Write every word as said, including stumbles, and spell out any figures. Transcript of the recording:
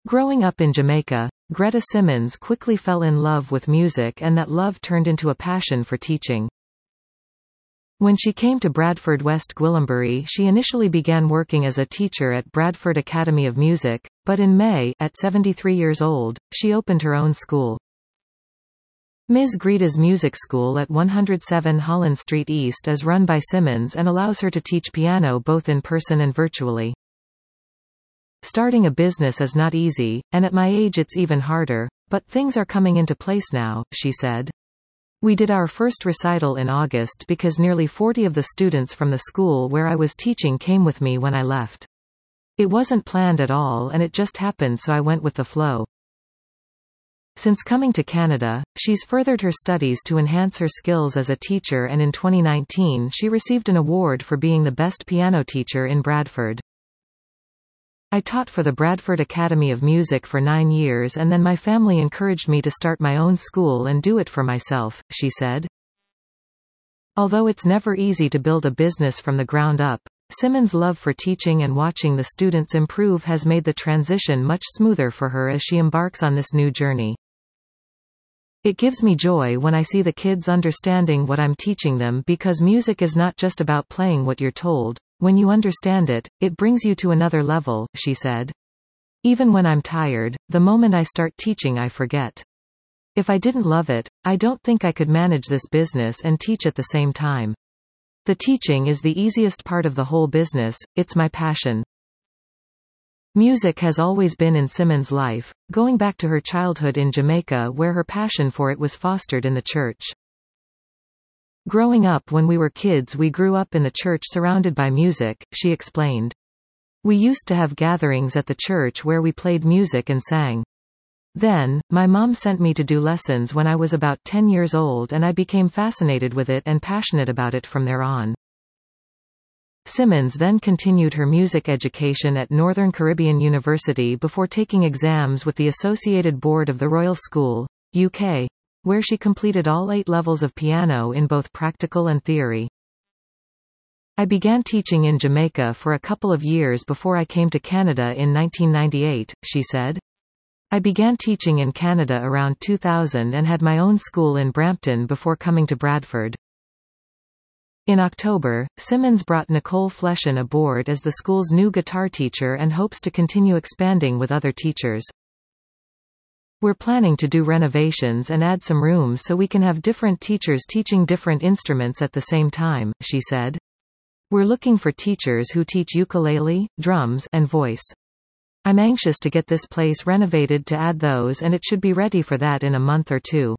Growing up in Jamaica, Greta Simmons quickly fell in love with music, and that love turned into a passion for teaching. When she came to Bradford, West Gwillimbury, she initially began working as a teacher at Bradford Academy of Music, but in May, at seventy-three years old, she opened her own school. Miz Greta's Music School at one oh seven Holland Street East is run by Simmons and allows her to teach piano both in person and virtually. Starting a business is not easy, and at my age it's even harder, but things are coming into place now, she said. We did our first recital in August because nearly forty of the students from the school where I was teaching came with me when I left. It wasn't planned at all, and it just happened, so I went with the flow. Since coming to Canada, she's furthered her studies to enhance her skills as a teacher, and in twenty nineteen she received an award for being the best piano teacher in Bradford. I taught for the Bradford Academy of Music for nine years and then my family encouraged me to start my own school and do it for myself, she said. Although it's never easy to build a business from the ground up, Simmons' love for teaching and watching the students improve has made the transition much smoother for her as she embarks on this new journey. It gives me joy when I see the kids understanding what I'm teaching them, because music is not just about playing what you're told. When you understand it, it brings you to another level, she said. Even when I'm tired, the moment I start teaching I forget. If I didn't love it, I don't think I could manage this business and teach at the same time. The teaching is the easiest part of the whole business, it's my passion. Music has always been in Simmons' life, going back to her childhood in Jamaica where her passion for it was fostered in the church. Growing up, when we were kids, we grew up in the church surrounded by music, she explained. We used to have gatherings at the church where we played music and sang. Then, my mom sent me to do lessons when I was about ten years old, and I became fascinated with it and passionate about it from there on. Simmons then continued her music education at Northern Caribbean University before taking exams with the Associated Board of the Royal School, U K, where she completed all eight levels of piano in both practical and theory. I began teaching in Jamaica for a couple of years before I came to Canada in nineteen ninety-eight, she said. I began teaching in Canada around two thousand and had my own school in Brampton before coming to Bradford. In October, Simmons brought Nicole Fleshen aboard as the school's new guitar teacher and hopes to continue expanding with other teachers. We're planning to do renovations and add some rooms so we can have different teachers teaching different instruments at the same time, she said. We're looking for teachers who teach ukulele, drums, and voice. I'm anxious to get this place renovated to add those, and it should be ready for that in a month or two.